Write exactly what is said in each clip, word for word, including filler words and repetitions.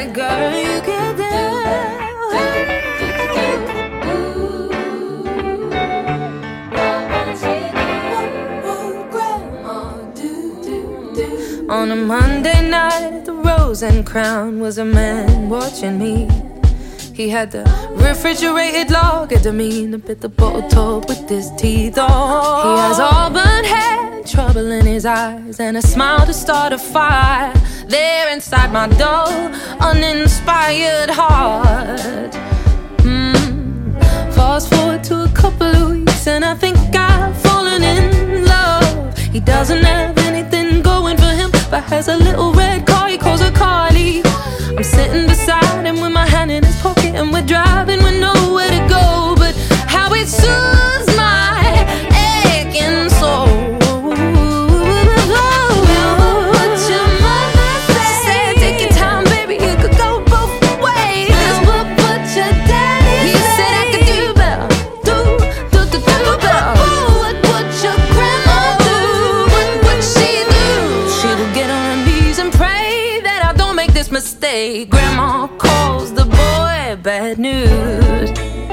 said, girl, you can dance. On a Monday night at the Rose and Crown was a man watching me. He had the refrigerated lager demeanor, bit the bottle top with his teeth on. He has auburn hair, trouble in his eyes, and a smile to start a fire. There inside my dull, uninspired heart. mm. Fast forward to a couple of weeks, and I think I've fallen in love. He doesn't have anything going for him, but has a little red car he calls a Carly. I'm sitting beside him with my hand in his pocket, and we're driving with nowhere to go. But how it soothes my aching soul. What your mother said, take your time, baby, you could go both ways. But what your daddy he said I could do better, do, do, do, do better. What would your grandma do? What would she do? She would get on her knees and pray that I don't make this mistake. Grandma calls the boy bad news.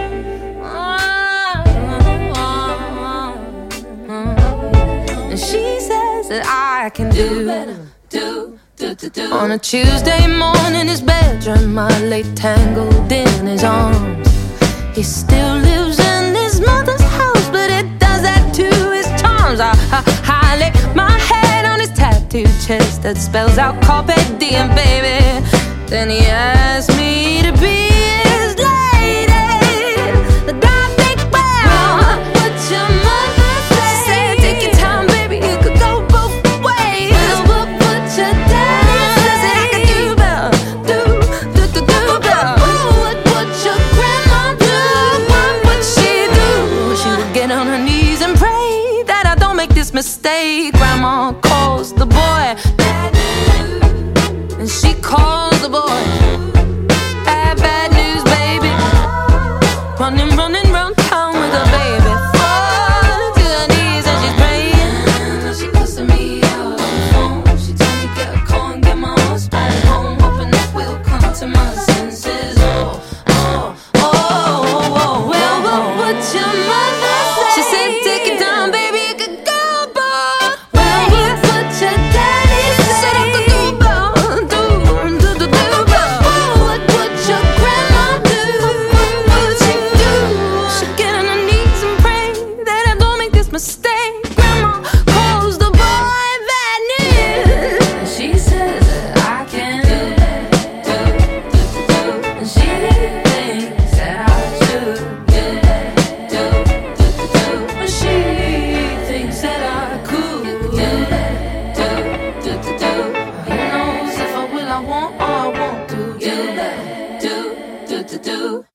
And she says that I can do better. Do, do, do, do. On a Tuesday morning, his bedroom, my late tangled in his arms. He still lives in his mother's house, but it does that to his charms. I, I, I lay my head on his tattooed chest that spells out carpe diem, baby. Then he asked me to be his lady. The guy think, well, what your mother said, take your time, baby, you could go both ways. But what your daddy says that I can do better, do, do, do, do better. What would your grandma do? What would she do? She would get on her knees and pray that I don't make this mistake. Grandma calls the boy bad news, and she calls the boy bad, bad news, baby. Running, running round town with her baby, falling to her knees and she's praying. Now she cussing me out on the phone. She told me get a call and get my husband home, hoping that we'll come to my senses. Oh, oh, oh, oh, oh. Well, but what your mother said, she said take it down, baby, you could go both. Well, but what your daddy said I could do both, do, do, do, do both. What would your grandma do? What would she do? She'd get on her knees and pray that I don't make this mistake. Grandma calls the boy bad news, and she says that I can do that, do, do, do, do. And she thinks that I should do that, do, do, do, do. And she thinks that I could do that, do, do, do, do. Who knows if I will, I won't, or I won't do, do that, do, do, do, do.